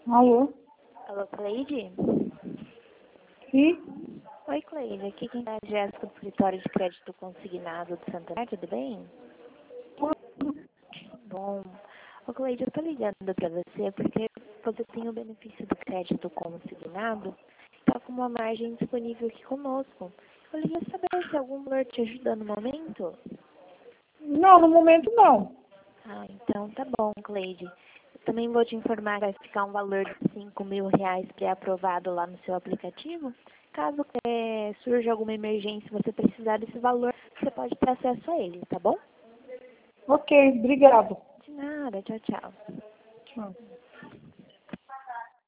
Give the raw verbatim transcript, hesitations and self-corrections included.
Alô? Alô, Cleide? Sim? Oi, Cleide. Aqui quem é a Jéssica do Escritório de Crédito Consignado de Santander, tudo bem? Bom. Ô, Cleide, eu tô ligando pra você porque você tem o benefício do crédito consignado e tá com uma margem disponível aqui conosco. Eu queria saber se algum valor te ajuda no momento. Não, no momento não. Ah, então tá bom, Cleide. Eu também vou te informar que vai ficar um valor de cinco mil reais pré-aprovado lá no seu aplicativo. Caso é, surja alguma emergência e você precisar desse valor, você pode ter acesso a ele, tá bom? Ok, obrigado. De nada, tchau, tchau. Tchau.